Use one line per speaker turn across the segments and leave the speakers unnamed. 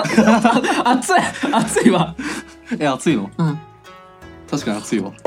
熱い熱いわ。
熱いの？
うん。
確かに熱いわ。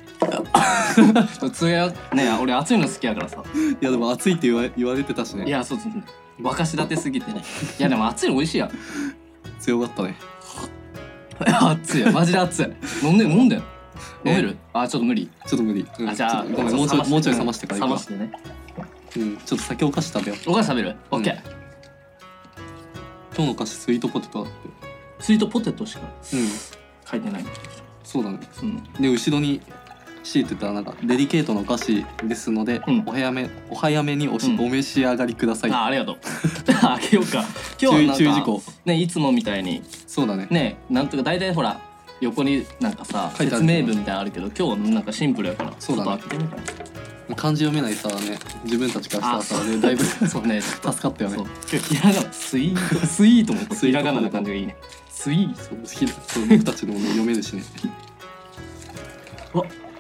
つやね、俺熱いの好きやからさ。
いやでも熱いって言われてたしね。
いやそうそう。沸かし立てすぎてね。いやでも熱いの美味しいやん。
強かったね。
熱いよマジで熱い。飲んで飲める？あちょっと無理。
ちょっと無理。
あじゃあ
ごめん、もうちょい冷ましてから
冷
いくわ。
ましてね。
ちょっと先お菓子食べよう。
お菓子食べる？オッケー。
今日のお菓子スイートポテトだって。
スイートポテトしか
うん
書いてない。
そうだね。
うん。
で後ろに強いてたらなんかデリケートなお菓子ですので、
うん
お早めにお召し上がりください。
ありがとう。あげようか。今日はなんか
注意事項。
ねいつもみたいに
そうだね。
ねなんとか大体ほら横になんかさ
書いてある
説明文みたいなのあるけど今日はなんかシンプルやから
そうだね
ちょっと開けてみたら。
漢字読めないさね、自分たちからしたらさね、だいぶ助
そうね
かったよね。
そう今日ひらがなスイートもひらがなの感じがいいね。スイート。
そう僕たちのも読めるしね。
わ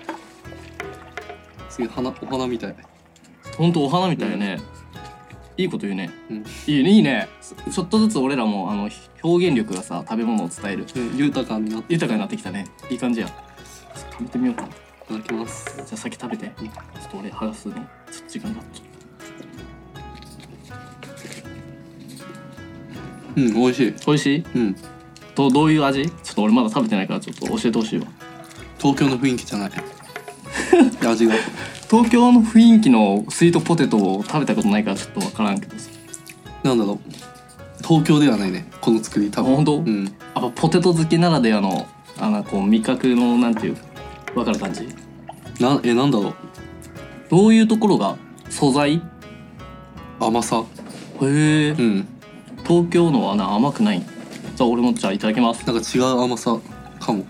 すげえお花みたい。
ほんとお花みたいね。いいこと言うね。
うん
いいねいいね。ちょっとずつ俺らも表現力がさ食べ物を伝える
豊かになって
豊かになってきたね。いい感じや。食べてみようかな。
いただきます。
じゃあ先食べて。ちょっと俺剥がすのちょっと時間が。
うん、美味しい。
美味しい？
うん、
どういう味？ちょっと俺まだ食べてないからちょっと教えてほしいわ。
東京の雰囲気じゃない。味が。
東京の雰囲気のスイートポテトを食べたことないからちょっとわからんけどさ。
なんだろう。東京ではないね。この作り多分。
本当？
うん。
やっぱポテト好きならではのこう味覚のなんていうわかる感じ？
なんだろう。
どういうところが素材？
甘さ。
へえ。
うん。
東京のは甘くない。じゃあ俺もじゃあいただきます。
なんか違う甘さかも。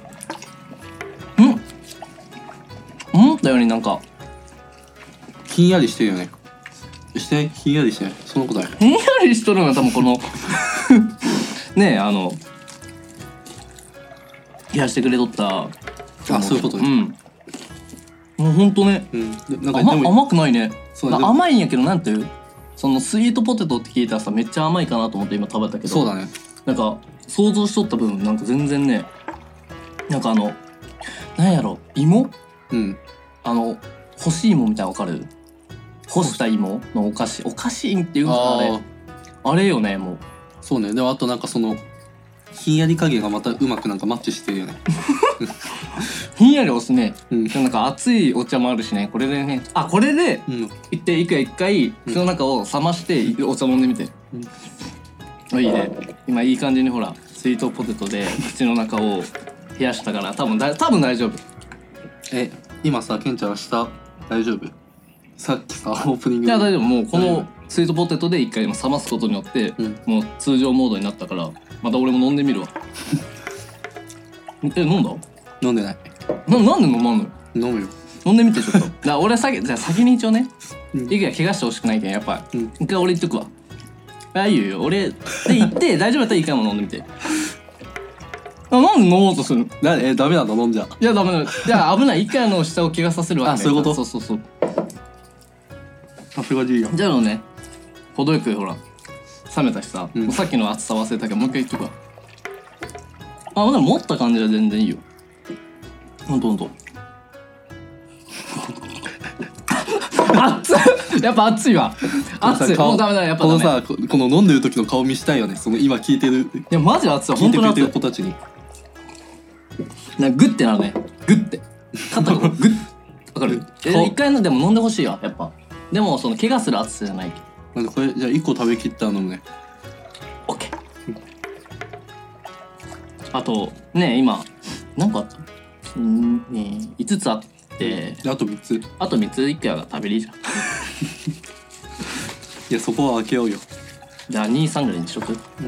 だよねなんか
ひんやりしてるよね。ひんやりしてない。そのことない。
ひんやりしとるのが多分このねえ冷やしてくれとった
あ、そういうことね。
もうほんとね、
うん。でなんかでも
甘くないね。
そうだね。
甘いんやけどなんていうそのスイートポテトって聞いたらさめっちゃ甘いかなと思って今食べたけど
そうだね。
なんか想像しとった分なんか全然ねなんかなんやろ芋
うん。
干し芋みたいなの分かる？干した芋のお菓子っていうのかあれよねもう。
そうね。でもあとなんかそのひんやり加減がまたうまくなんかマッチしてるよね。
ひんやり押すね。
うん。
でもなんか熱いお茶もあるしね。これでねこれで
うん。
一回口の中を冷ましてお茶飲んでみて。いいね。今いい感じにほらスイートポテトで口の中を冷やしたから多分大丈夫。
今さケンちゃん明日大丈夫？さっきさオープニング
いや大丈夫。もうこのスイートポテトで一回冷ますことによって、もう通常モードになったからまた俺も飲んでみるわ。飲んだ？
飲んでない。
なんで飲まんのよ。
飲むよ。
飲んでみてちょっと。じゃあ俺じゃあ先に一応ね、
うん
いくら怪我してほしくないけんやっぱ、
うん
一回俺言っとくわ。いいよ俺で言って大丈夫だったら一回も飲んでみて。なんで飲もうとするの？
ダメなんだ飲んじゃ。
いやダメだ。じゃあ危ない。一回下を怪我させるわけね。
そういうこと？
そう。
さすがじいや。
じゃあね程よくほら冷めたしさ、
うん
もうさっきの熱さ忘れたけどもう一回言っとくわ。でも持った感じは全然いいよ。ほんと熱っやっぱ熱いわ。熱い。もうダメだやっぱダメ。
このさこの飲んでる時の顔見したいよね。その今聞いてる
いやマジで熱い。
聞いてくれて
ほんとに熱い。
る子たちに。
なんかグッてなるね。グッて肩がグッわかる？一回のでも飲んでほしいわやっぱ。でもその怪我する熱さじゃないけど。
なんかこれじゃあ1個食べきったら飲むね。
オッケー。あとね今何個あった？5つあって、
であと3つ。
あと3つ1回は食べれいいじゃん。
いやそこは開けようよ。
じゃあ2、3ぐらいにしとく？
うん。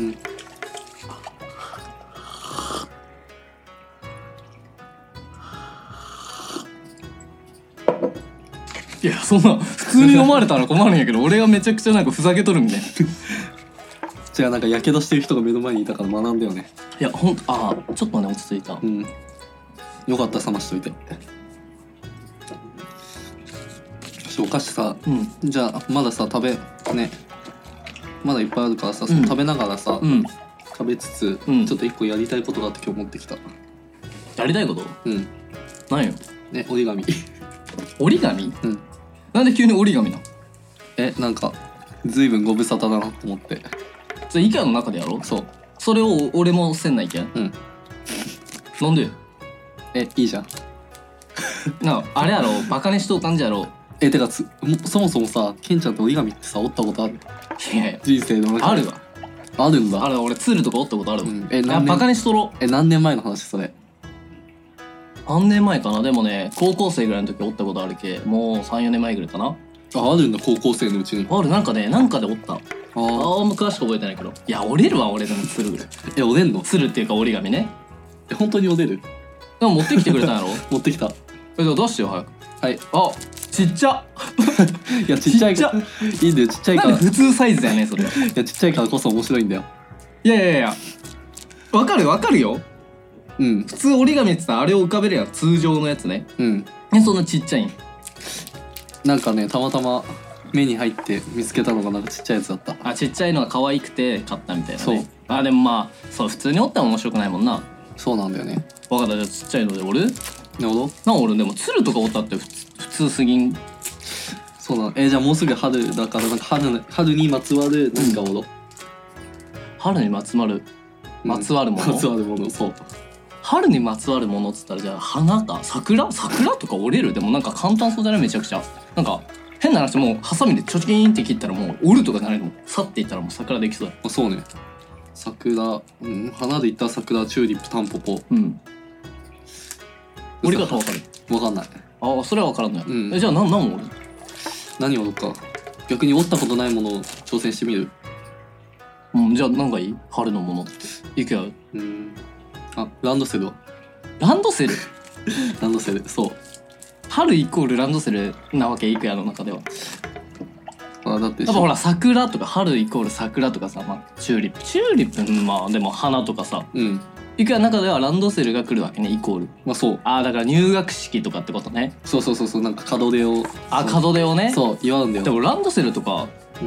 いやそんな普通に飲まれたら困るんやけど俺がめちゃくちゃなんかふざけとるみたいな。
じゃあなんかやけどしてる人が目の前にいたから学んだよね。
いやほんとちょっとね落ち着いた。
うん。よかった冷ましといて。お菓子さ、じゃあまださ食べねまだいっぱいあるからさ、その食べながらさ、 食べつつ、
うん
ちょっと一個やりたいことがあって今日持ってきた。
やりたいこと
うん
何よ。
ね、折り紙
折り紙
うん
なんで急に折り紙なの。
なんかずいぶんご無沙汰だなと思って。
それ IKEA の中でやろう。
そう
それを俺もせんないけん。
うん
なんで
いいじゃん。
なあれやろバカにしとう感じやろ。
てかそもそもさ、ケンちゃんって折り紙ってさ折ったことある？
いやいや
人生の中で
あるわ。
あるんだ。
あれ俺ツールとか折ったことあるわ。
うん、
いやバカにしとろ。
何年前の話それ？
何年前かな。でもね高校生ぐらいの時折ったことあるけ、もう 3,4 年前ぐらいかな。
あるんだ、高校生のうちに。
ある。なんかねなんかで折った。
あ
あんま詳しく覚えてないけど、いや折れるわ俺。でもツルぐらい
折れんの？
ツルっていうか折り紙ね。
本当に折れる？
でも持ってきてくれたんやろ。
持ってきた。
じゃあ出してよ早く。
はい。
あちっちゃ。
いやちっちゃいからいいんだよ、ちっちゃいから。い
なんで普通サイズやねそれ。
やちっちゃいからこそ面白いんだよ。
いやいやいやわかるよ。
うん
普通折り紙ってさあれを浮かべるやん、通常のやつね。
うん。
そんなちっちゃいん。
なんかね、たまたま目に入って見つけたのがなんかちっちゃいやつだった。
あちっちゃいのが可愛くて買ったみたいなね。
そう
あでもまあそう普通に折ったら面白くないもんな。
そうなんだよね。
わかった。じゃあちっちゃいので折る。
なるほど。
なん俺でも鶴とか折ったって普通すぎん。
そうなの。じゃあもうすぐ春だからなんか春にまつわる何かを、
春にまつわるもの、
まつわるもの。そう。
春にまつわるものっつったらじゃあ花か桜とか折れる。でもなんか簡単そうだねめちゃくちゃ。なんか変な話もうハサミでチョキーンって切ったらもう折るとかじゃないの。去っていったらもう桜できそうだよ。
あ、そうね。桜、花で言ったら桜、チューリップ、タンポポ。
折り方わかる？
わかんない。
あそれはわからんのや。
うん
じゃあ何折る？
何を折るか。逆に折ったことないものを挑戦してみる。
じゃあ何がいい？春のものっていくや。
ランドセルは。
ランドセル。
ランドセル、そう。
春イコールランドセルなわけイクヤの中では。
だって
やっぱほら桜とか春イコール桜とかさ、チューリップまあでも花とかさ、イクヤの中ではランドセルが来るわけね、イコール。
そう。
だから入学式とかってことね。
そうなんか門出を。
門出をね。
そう祝うんだよ。
でもランドセルとか、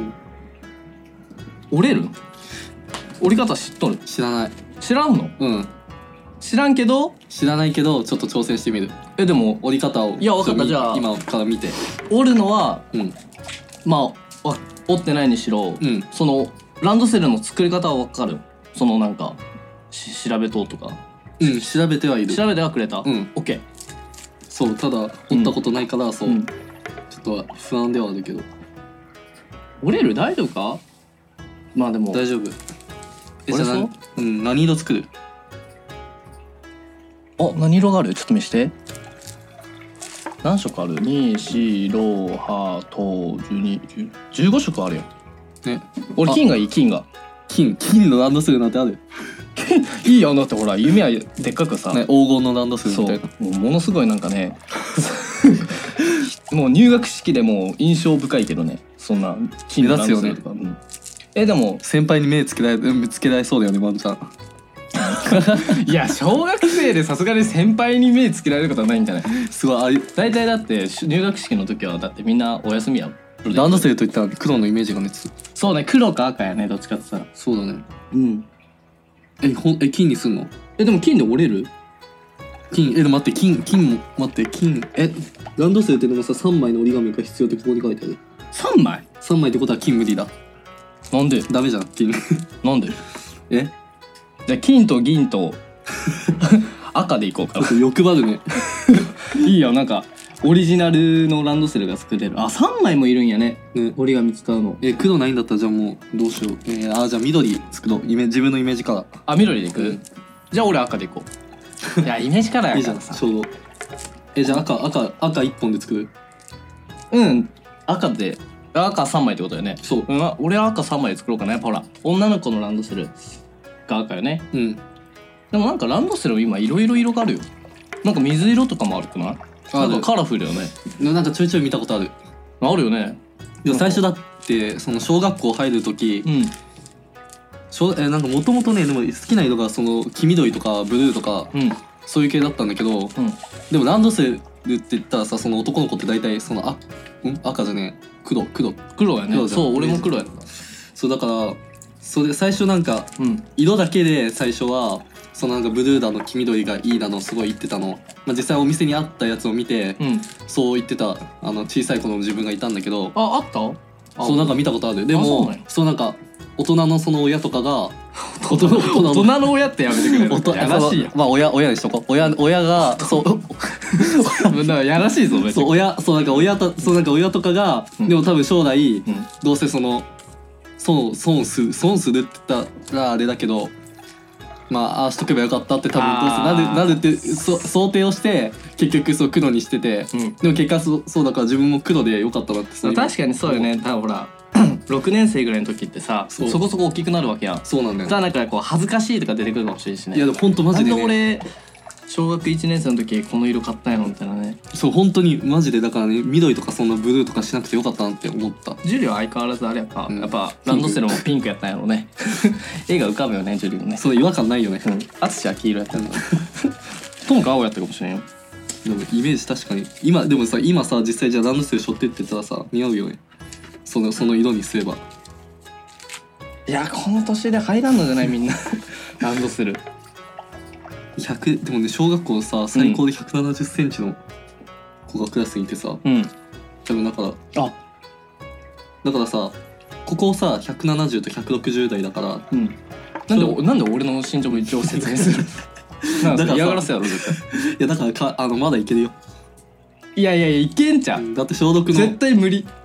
折れる？折り方知っとる？
知らない。
知らんの？知らんけど
知らないけどちょっと挑戦してみる。
でも
折り方を。
いや分かった。じゃあ
今から見て
折るのはまあ折ってないにしろ、そのランドセルの作り方は分かる？そのなんか調べとうとか。
調べてはいる。
調べてはくれた。オッケー。
そう、ただ折ったことないからそう、ちょっと不安ではあるけど。
折れる？大丈夫か？まあでも
大丈夫。じゃあ何色作る？
何色がある？ちょっと見して。何色ある？2、白、ハート、12、15色あるよ。
ね。
俺金がいい。金
のランドセルなんてある？
いいよ。だってほら夢はでっかくさ、
ね、黄金のランドセルみたいな。
もうものすごいなんかねもう入学式でもう印象深いけどね、そんな金のランドセルとか。でも
先輩に目つけられそうだよね、ワンちゃん。
いや小学生でさすがに先輩に目つけられることはないんじゃない？
すごい。
大体だって入学式の時はだってみんなお休みや。
ランドセルといったら黒のイメージがね。
そうね、黒か赤やね、どっちかって言ったら。
そうだね。金にすんの？
でも金で折れる？
でも待って、金ランドセルってでもさ3枚の折り紙が必要ってここに書いてある。
3枚
？3枚ってことは金無理だ。
なんで？
ダメじゃん、金。
なんで？じゃあ金と銀と赤でいこうかな。
欲張るね。
いいよ。なんかオリジナルのランドセルが作れる。3枚もいるんやね。折り紙使うの。
黒ないんだったらじゃあもうどうしよう。じゃあ緑作ろう。自分のイメージカラー。
緑でいく？じゃあ俺赤でいこう。いやイメージカラーやからさ。
ちょうど。じゃあ赤1本で作る？
赤3枚ってことだよね。
そう。
俺は赤3枚で作ろうかな。やっぱほら女の子のランドセルが赤よね。でもなんかランドセル今いろいろ色があるよ。なんか水色とかもあるくない？なんかカラフルよね。
なんかちょいちょい見たことある。
あるよね。
最初だってその小学校入る時、なんかもともとね、でも好きな色がその黄緑とかブルーとか、そういう系だったんだけど、でもランドセルって言ったらさ、その男の子って大体その赤じゃねえ、黒
やね。そう、俺も黒やった。
そうだからそれ最初なんか、色だけで最初はそのなんかブルーだの黄緑がいいだのすごい言ってたの、まあ、実際お店にあったやつを見て、そう言ってた小さい頃の自分がいたんだけど、
あった
そうなんか見たことある。でもそうなんか大人のその親とかが
大人の親ってやめてくれる。やらしいやん。
まあ親にしとこう。親がそう
だからやらしいぞ。
そうなんか親とかが、でも多分将来、どうせその損するって言ったらあれだけど、まあああしとけばよかったって多分どうせなるって想定をして結局そう黒にしてて、でも結果そうだから自分も黒でよかったなって。
確かにそうよね。多分ほら6年生ぐらいの時ってさ、そこそこ大きくなるわけやん。
そうなんだよ。
じゃあなんかこう恥ずかしいとか出てくるかもしれないしね。
いやでも本当マジでね。
俺小学1年生の時この色買ったんやろみたいなね。
そう本当にマジでだからね、緑とかそんなブルーとかしなくてよかったなって思った。
ジュリオは相変わらずあれやっぱ、やっぱランドセルもピンクやったんやろうね。絵が浮かぶよねジュリオね。
そう違和感ないよね。
淳は黄色やったんだ。トモカ青やったかもしれんよ。
でもイメージ確かに今さ実際じゃあランドセル背負ってって言ったらさ似合うよね。その色にすれば。
いやこの年で入らんのじゃないみんな。ランドセル
でもね小学校さ最高で170センチの子がクラスにいてさ、多分だからさここさ170と160代だから、
なんで俺の身長も一応説明する。だから嫌がらせやろ絶対。
いやだからまだいけるよ。
いやいけんじゃん。
だって小6の
絶対無理。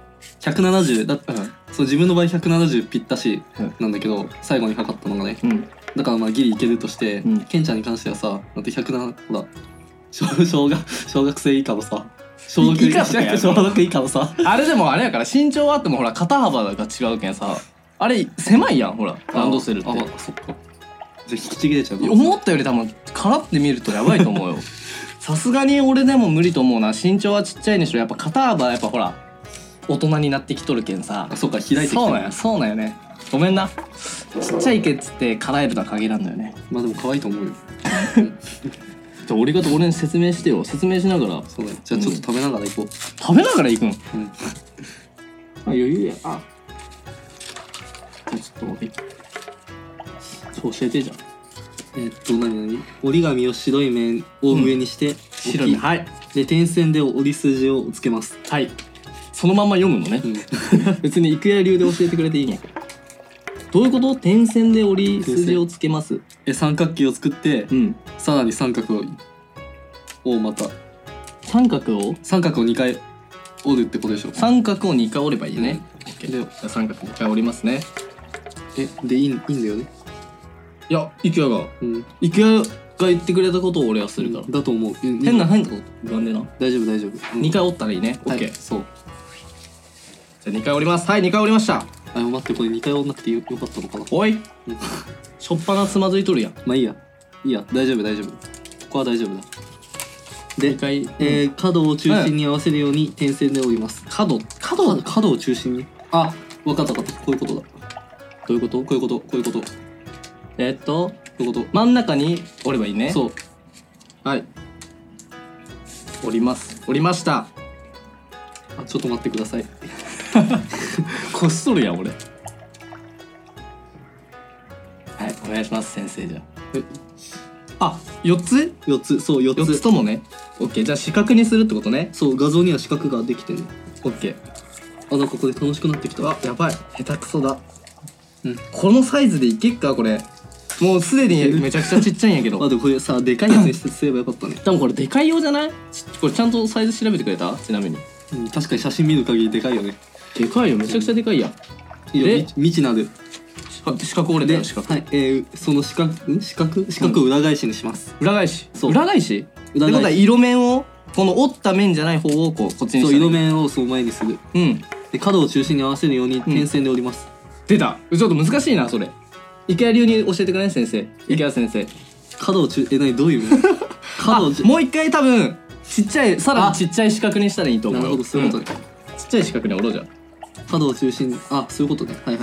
170だって、そう自分の場合170ぴったしなんだけど、最後に測ったのがね、だからまあギリいけるとして、ケンちゃんに関してはさだって107ほら小学生以下のさ小6以下のさ
あれでもあれやから身長あってもほら肩幅が違うけんさ、あれ狭いやんほらランドセルって。
そっか。じゃ引きちぎれちゃう。
思ったより多分からって見るとやばいと思うよ。さすがに俺でも無理と思うな。身長はちっちゃいにしろやっぱ肩幅やっぱほら大人になってきとるけんさ。
そうか開いてきた。
そうなんよね。ごめんな。ちっちゃいけっつって叶えるのは限らんのよね。
まあでも可愛いと思うよ。
じゃあ俺に説明してよ。説明しながら。
そうだよ。じゃあちょっと食べながら行こう。
食べながら行くん。余裕や。じゃあちょっと待って。そう教えてじゃん。
何折り紙を白い面を上にして
白いはい。
で点線で折り筋をつけます。
はい。そのまま読むのね。別に郁弥流で教えてくれていいね。どういうこと？点線で折り筋をつけます。
三角形を作って、さらに三角をまた
三角を
2回折るってことでしょ。
三角を2回折ればいいね。で三角2回折りますね。
でいいんだよね。
いや郁弥が言ってくれたことを俺はするから。
だと思う。
変なこと言わんでな。
大丈夫。
2回折ったらいいね。オッケー。
そう。
じゃあ2回折ります。はい、2回折りました。
待って、これ2回折んなくてよかったのかな。
おい。しょっぱなつまずいとるやん。
まあいいや大丈夫。ここは大丈夫だ。で角を中心に合わせるように点線で折ります。角を中心に。分かったこういうことだ。
どういうこと？
こういうこと。
こういうこと。真ん中に折ればいいね。
そう。
はい。折ります。折りました。
ちょっと待ってください。
こっそりやん俺。はい、お願いします先生。じゃあ4つ
そう4つ
ともね。オッケー。じゃあ四角にするってことね。
そう画像には四角ができてる。
オッケ
ー。なんかこれ楽しくなってきた。
やばい下手くそだ。このサイズでいけっかこれ。もうすでにめちゃくちゃちっちゃいんやけど。
でもこれさでかいやつにすればよかったね。
多分これでかい用じゃない？これちゃんとサイズ調べてくれた？ちなみに。
確かに写真見る限りでかいよね。
でかいよめちゃくちゃでかいやん。
未知なる
四角折れたよ四角。
はい。その四角を裏返しにします。
裏返し。裏返し？ってことは色面をこの折った面じゃない方をこっちにした。
そう色面をその前にする。で角を中心に合わせるように点線で折ります。
出た。ちょっと難しいなそれ。池谷流に教えてくれない先生。池谷先生。
角を何どういう意味？
もう一回多分ちっちゃいさらにちっちゃい四角にしたらいいと思う。
なるほどそういうことね。
ちっちゃい四角に折ろうじゃん。
角を中心にそういうことね。はい。分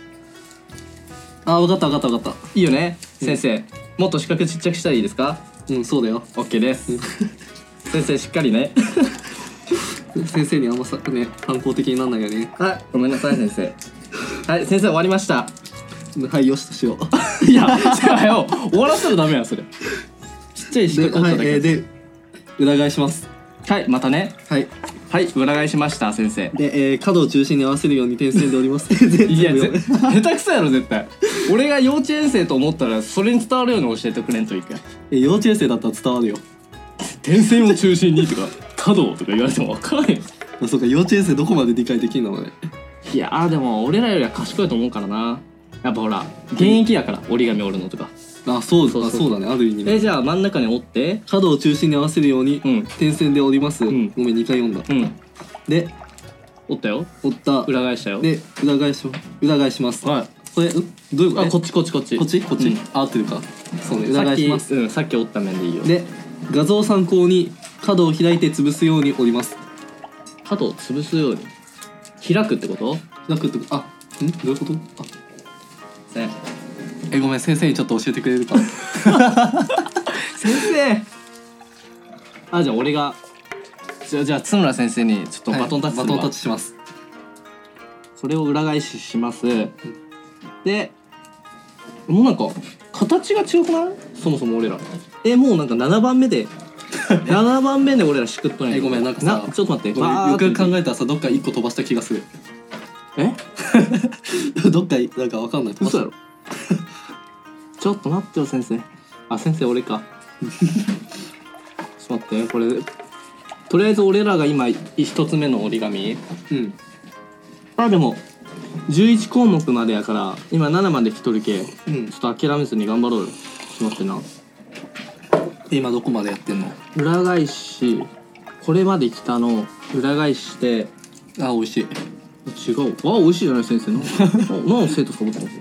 かった。
いいよね先生。もっと四角ちっちゃくしたらいいですか？
そうだよ。
オッケーです。先生しっかりね。
先生にあんまさね反抗的になんないよね。
ごめんなさい先生。はい先生終わりました。
はいよしとしよう。
いやじゃあよ終わらせたらダメやそれ。ちっちゃい四角折っただけ。
で裏返します。
はいまたね。
はい
はい裏返しました先生
で、角を中心に合わせるように点線でおります。
いや下手くそやろ絶対。俺が幼稚園生と思ったらそれに伝わるように教えてくれんといけん。
幼稚園生だったら伝わるよ。
点線を中心にとか角とか言われても分からへん。
そうか幼稚園生どこまで理解できるのね。
いやでも俺らよりは賢いと思うからな。やっぱほら現役やから折り紙折るのとか。
そうだねある意味ね。
じゃあ真ん中に折って
角を中心に合わせるように点線で折ります。ごめん2回読んだ。で
折ったよ。
折った
裏返したよ。
で裏返します。はいこれどういうこと？
こっち
合ってるか。そうね裏返します。
さっき折った面でいいよ。
で画像を参考に角を開いて潰すように折ります。
角を潰すように開くってこと？
開くってどういうこと？ごめん先生にちょっと教えてくれるか。
先生じゃあ俺がじゃあ津村先生にちょっとバトンタッチするわ。
バトンタッチします。
それを裏返しします。でもうなんか形が違くない？そもそも俺らもうなんか7番目で7番目で俺らしくっとんや。
ごめんなんかさ
ちょっと待って
よく考えたらさどっか1個飛ばした気がする。どっかなんかわかんない。
嘘やろ。ちょっと待ってよ先生。先生俺か。ちょっと待ってこれとりあえず俺らが今1つ目の折り紙。でも11項目までやから今7まで来とるけ、ちょっと諦めずに頑張ろうよ。ちょっと待ってな。
今どこまでやってんの？
裏返しこれまで来たの裏返して
美味しい。
違う美味しいじゃない先生の。何の生徒かぶってます？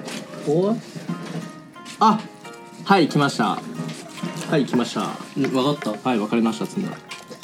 はい来ました。はい来ました。
分かった。
はい分かりましたつも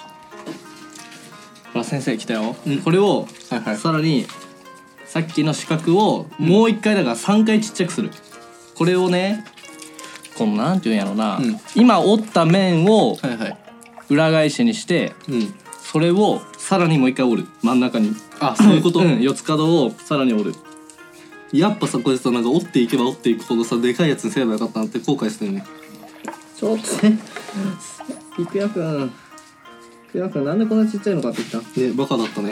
り。先生来たよ。これをさらにさっきの四角をもう一回だから3回ちっちゃくする。これをねこのなんていうんやろな、今折った面を裏返しにして、それをさらにもう一回折る。真ん中に
そういうこと。
四つ角をさらに折る。
やっぱさこれさなんか折っていけば折っていくほどさでかいやつにすればよかったなって後悔してるね。
ちょっとねいくやくんなんでこんなちっちゃいの買ってきた？
ねバカだったね。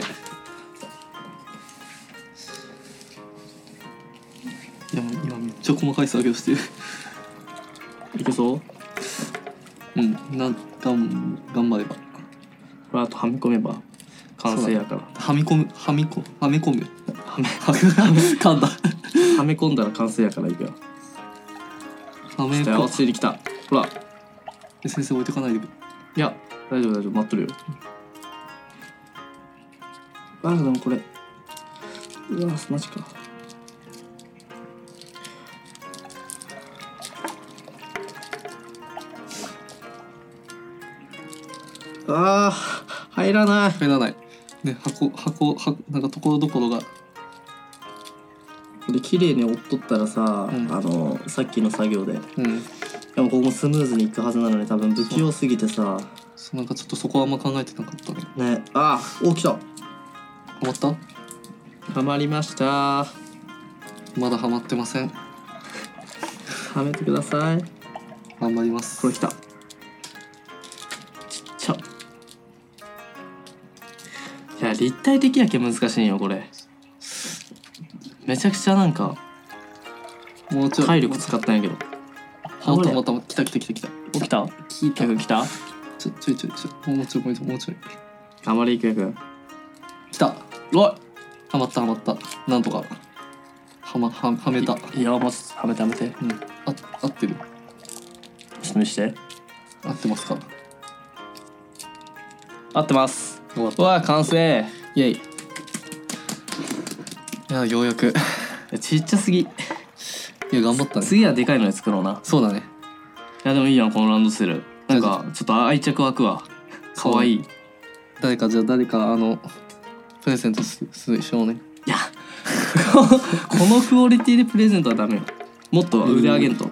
いや今めっちゃ細かい作業してる。
いけそう？
頑張れば。
あとはみ込めば完成やから。
はめ込む噛んだ。
はめ込んだら完成やからいくよ。
はめ
込んついてきた。ほら
先生置いてかないで。
いや大丈夫待っとるよ。でもこれマジか。入らない
ね。箱なんかところどころが
これ綺麗に折っとったらさ、さっきの作業で、でもここもスムーズにいくはずなのに多分不器用すぎてさ、
なんかちょっとそこはあんま考えてなかったね。
来た。は
まった？
はまりました。
まだはまってません。
はめてください。
頑張ります。
これ来た。ちっちゃ。いや立体的やけ難しいんよこれ。めちゃくちゃなんか
もうちょい
体力使ったんやけど。
また来た。
起きた？来た？
ちょいもうちょい。
頑張れいくやく。
来た。
おい。
はまった。なんとかはめた。
いやもうはめて。
合ってる。
ちょっと見して。
合ってますか？
合ってます。うわ完成。
イエイ。いやようやく。
ちっちゃすぎ。い
や頑張ったね。
次はでかいので作ろうな。
そうだね。
いやでもいいやんこのランドセル。なんかちょっと愛着湧くわ。かわいい。
誰かプレゼントしようね。
いやこのクオリティでプレゼントはダメよ。もっと腕上げんと。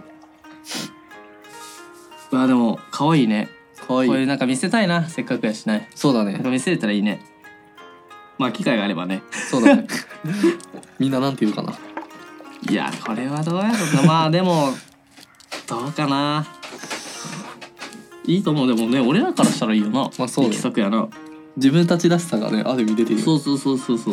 でもかわいいね。
かわいい。
これなんか見せたいな。せっかくやしない。
そうだね。
なんか見せれたらいいね。機会があればね。
そうだね。みんななんて言うかな。
いやこれはどうやろうな。まあでもどうかな。いいと思う。でもね俺らからしたらいいよな。
まあそうね、
力作やな。
自分たちらしさがねある意味出てるよ。
そうそうそうそうそう。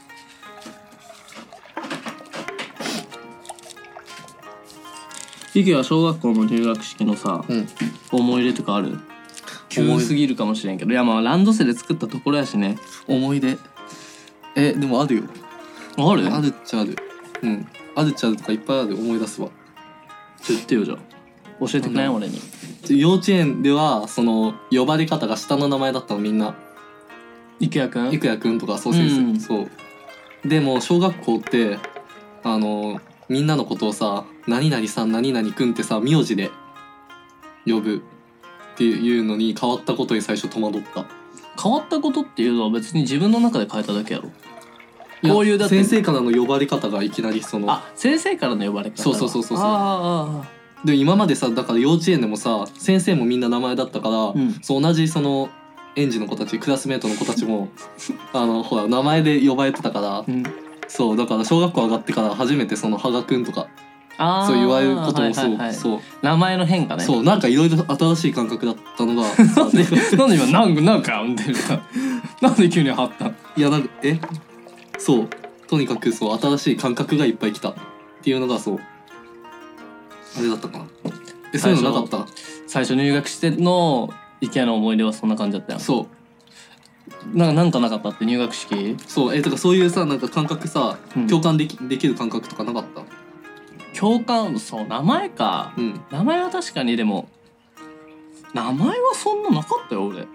ゆきは小学校の入学式のさ、思い出とかある？急すぎるかもしれんけど、いやまあランドセル作ったところやしね。
思い出でもあるよ。
ある？
あるっちゃある。あるっちゃあるとかいっぱいある。思い出すわ。
言ってよじゃあ。教えてくれん俺に。
幼稚園ではその呼ばれ方が下の名前だったのみんな。
いくやくん？
いくやくんとかそう先生、そうでも小学校ってみんなのことをさ何々さん何々くんってさ名字で呼ぶっていうのに変わったことに最初戸惑った。
変わったことっていうのは別に自分の中で変えただけやろ。こういうだって
先生からの呼ばれ方がいきなりその
先生からの呼ばれ方。
そうで今までさだから幼稚園でもさ先生もみんな名前だったから、そう同じその園児の子たちクラスメートの子たちもほら名前で呼ばれてたから、そうだから小学校上がってから初めてその羽賀くんとかそう言われることもそう
名前の変化ね。
そうなんかいろいろ新しい感覚だったのが
なんで今なんかんでるかなんで急に張った？
いやなんかそうとにかくそう新しい感覚がいっぱい来たっていうのがそうあれだったかな。そういうのなかった？
最初入学してのIKEAの思い出はそんな感じだったよ。
そう
なんかなかったって入学式？
そうとかそういうさなんか感覚さ、共感できる感覚とかなかった？
共感そう名前か、名前は確かに。でも名前はそんななかったよ俺。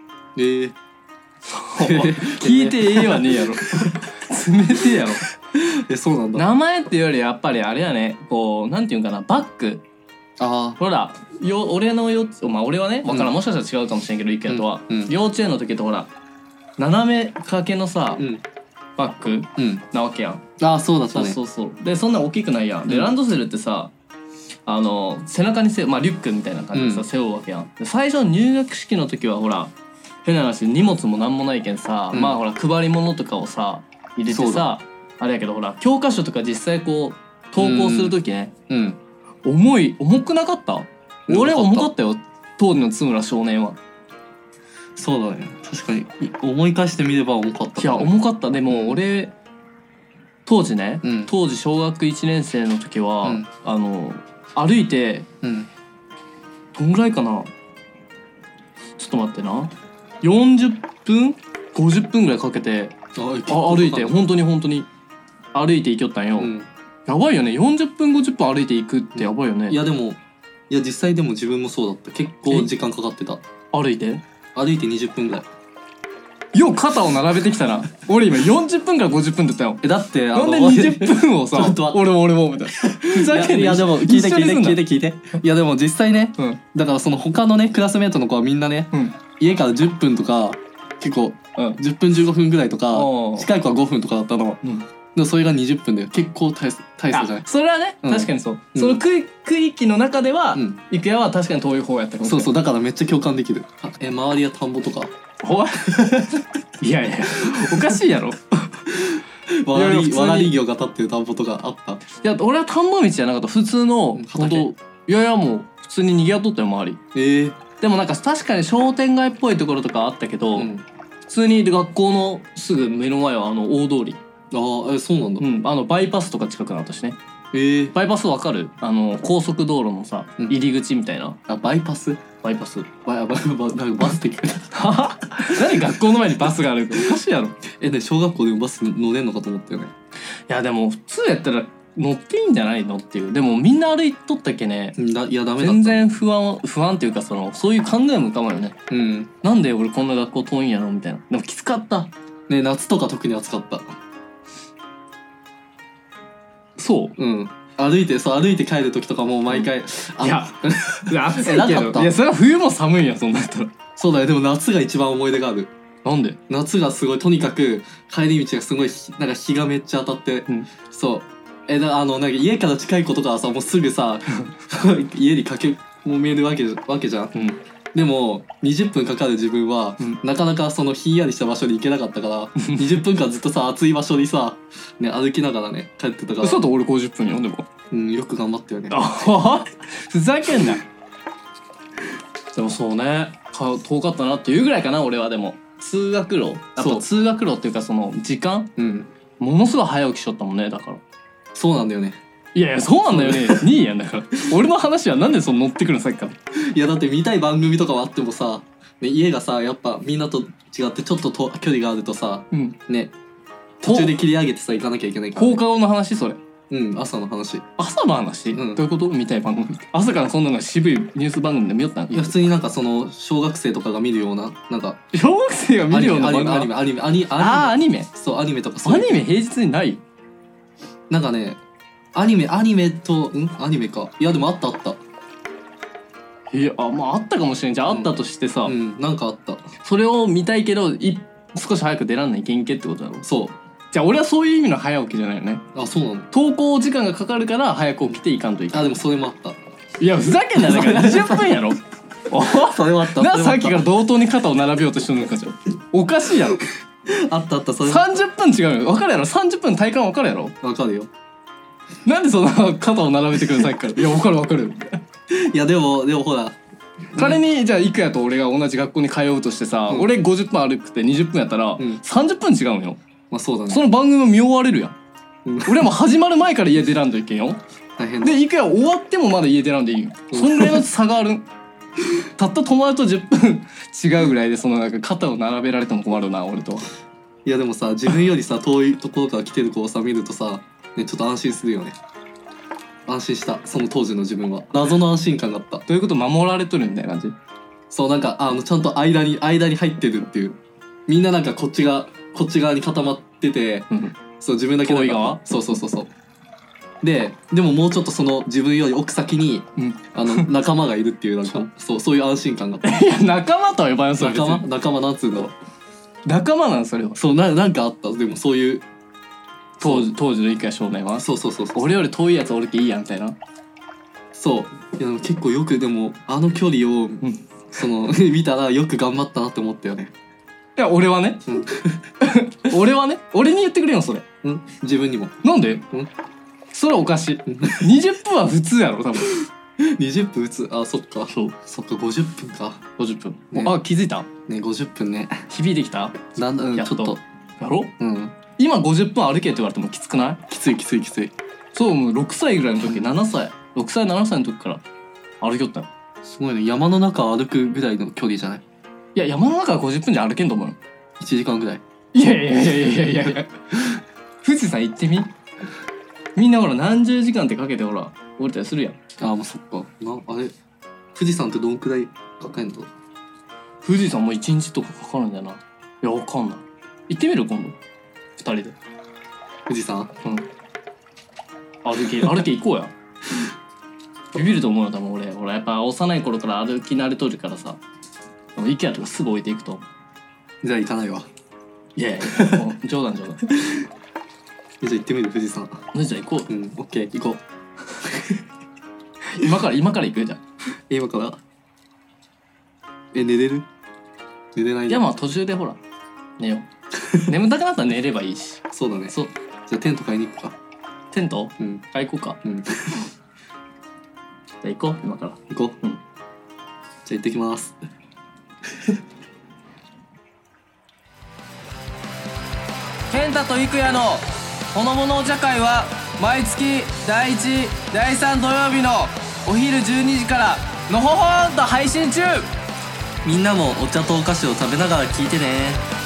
聞いてええわねえやろ冷てえやろ
そうなんだ。
名前っていうよりやっぱりあれやね、こうなんていうんかな、バッグ。ほら俺のまあ俺はね分からん、もしかしたら違うかもしれんけどIKEAとは、幼稚園の時ってほら斜め掛けのさ、バッグなわけやん。
そうだったね。
そうでそんな大きくないやん。でランドセルってさ背中にリュックみたいな感じでさ、背負うわけやん。で最初入学式の時はほら変な話荷物もなんもないけんさ、まあほら配り物とかをさ入れてさあれやけど、ほら教科書とか実際こう登校する時ね、重くなかった？俺重かったよ当時の津村少年は。
そうだね、確かに思い返してみれば重かった、ね、
いや重かった。でも俺当時ね、当時小学1年生の時は、歩いて、どんぐらいかな、ちょっと待ってな、40分50分ぐらいかけて歩いて、本当に歩いて行きよったんよ、やばいよね。40分50分歩いていくってやばいよね。
いや実際でも自分もそうだった。結構時間かかってた。
歩いて
20分ぐらい。
よう肩を並べてきたな俺今40分から50分って言ったよ。
だって
なんで20分をさ俺もみたいなふざけんな。
いやでも聞いていやでも実際ね、だからその他のねクラスメートの子はみんなね、家から10分とか結構、10分15分ぐらいとか、近い子は5分とかだったの、でもそれが20分で結構大差じゃない？
それはね、確かにそう、その区域の中ではIKEAは確かに遠い方やったかもしれない。
そうだからめっちゃ共感できる。周りは田んぼとか
いやおかしいやろ
わらり業が立ってる田んぼとかあった？い
や俺は田んぼ道じゃなかった。普通の本当いやもう普通に賑わっとったよ周り。でもなんか確かに商店街っぽいところとかあったけど、普通に学校のすぐ目の前は大通り。
そうなんだ。
バイパスとか近くなったしね。
バ
イパスわかる？高速道路のさ、入り口みたいな。
バイパス
バスって
聞こえ
た何学校の前にバスがあるかおかしいやろ。
小学校でもバス乗れんのかと思ったよね。
いやでも普通やったら乗っていいんじゃないのっていう。でもみんな歩いとったっけね。
いやダメだった。
全然不安っていうかそういう考えも浮かばよね。なんで俺こんな学校遠いんやろみたいな。でもきつかった
ね。夏とか特に暑かった。
そう
歩いて帰る時とかも毎回、
いや暑いけど、いやそれは冬も寒いやそんなやったら。
そうだよ。でも夏が一番思い出がある。
なんで？
夏がすごいとにかく帰り道がすごいなんか日がめっちゃ当たって、そうなんか家から近い子とかはさもうすぐさ家にもう見えるわけじゃん、 でも20分かかる自分は、なかなかそのひんやりした場所に行けなかったから20分間ずっとさ暑い場所にさ、ね、歩きながらね帰ってたから。
嘘と俺50分よでも。
よく頑張ったよね。
ふざけんな。でもそうね、遠かったなっていうぐらいかな俺は。でも通学路、やっぱ通学路っていうかその時間、ものすごい早起きしとったもんね。だから
そうなんだよね。
いやいやそうなんだよね2位やんだから俺の話はなんでその乗ってくるのさっきから。
いやだって見たい番組とかはあってもさ、ね、家がさやっぱみんなと違ってちょっと距離があるとさ、ね途中で切り上げてさ行かなきゃいけないから、ね、
放課後の話それ。
朝の話。
朝の話、どういうこと？見たい番組。朝からそんなの渋いニュース番組で見よったん？
いや普通になんかその小学生とかが見るようななんか
小学生が見るような番組。
アニメ
アニメ。
そうアニメとか
そう。アニメ平日にない？
なんかねアニメとアニメか。いやでもあった。
まああったかもしれん。じゃああったとしてさ、
なんかあった。
それを見たいけど少し早く出らんないけんけってことだろ。
そう。
じゃあ俺はそういう意味の早起きじゃないよね。
あ、そうなの。
登校時間がかかるから早く起きていかんといけない。
あ、でもそれもあった。
いやふざけんな。だから20分やろ
それもあった。
なさっきから同等に肩を並べようとしてるのかじゃおかしいやろ
あったそれ
30分違うよ。分かるやろ。30分体感分かるやろ。
分かるよ。
なんでそんな肩を並べてくるさっきからいや分かる
いやでもほら
仮にじゃあ郁也と俺が同じ学校に通うとしてさ、俺50分歩くて20分やったら30分違うのよ。
まあそうだね。
その番組も見終われるやん。俺も始まる前から家出らんといけんよ。
大変だ。
で郁也終わってもまだ家出らんでいいよ。そんぐらいの差があるたった友達と10分違うぐらいでそのなんか肩を並べられても困るな俺とは。
いやでもさ自分よりさ遠いところから来てる子をさ見るとさ、ね、ちょっと安心するよね。安心した。その当時の自分は謎の安心感があった。
どういうこと？守られとるみたいな感じ。
そうなんかちゃんと間に入ってるっていう。みんななんかこっち側に固まってて、そう自分だけ
遠い側。
そうでももうちょっとその自分より奥先に、仲間がいるっていうなんかそういう安心感があった。
いや仲間とは呼ばんよそれ。
仲間なんつうんだろう。
仲間なんそれは。
そうなんかあった。でもそういう
当時の郁也少年は
そう
俺より遠いやつおるけいいやみたいな。
そういやでも結構よくでも距離を、その見たらよく頑張ったなって思ったよね。
いや俺はね、俺に言ってくれよそれ。
自分にも。
なんで？それはおかしい。20分は普通やろ多分。
20分普通。あ、そっか50分か。
50分、
ね、
あ気づいた
ね。50分ね。
響いてきた。
だんだんちょっと
やろ。今50分歩けって言われてもきつくない？
きつい。
そうもう6歳ぐらいの時、7歳の時から歩きよったよ。
すごいね。山の中歩くぐらいの距離じゃない？
いや山の中は50分じゃ歩けんと思うよ。
1時間ぐらい。
いや富士山行ってみ。みんなほら何十時間ってかけてほら降りたりするやん。
あ、もうそっか。あれ富士山ってどんくらいかかるの？
富士山も1日とかかかるんだよな。いやわかんない。行ってみる今度2人で。
富士山？
歩け行こうや。ビビると思うよ多分俺。ほらやっぱ幼い頃から歩き慣れとるからさ。池谷とかすぐ置いていくと。
じゃあ行かないわ。
いやもう冗談。
じゃあ行ってみる富士山。
じゃあ行こう。
オッケー行こう。
今から行くじゃん。
今から。寝れる？寝れない。
いやまあ途中でほら寝よう。眠たくなったら寝ればいいし。
そうだね。
そう。
じゃあテント買いに行こうか。
テント？買い行こうか。じゃあ行こう今から。
行こう。じゃあ行ってきます。
健太と郁也のほのぼのお茶会は毎月第1、第3土曜日のお昼12時からのほほんと配信中。
みんなもお茶とお菓子を食べながら聞いてね。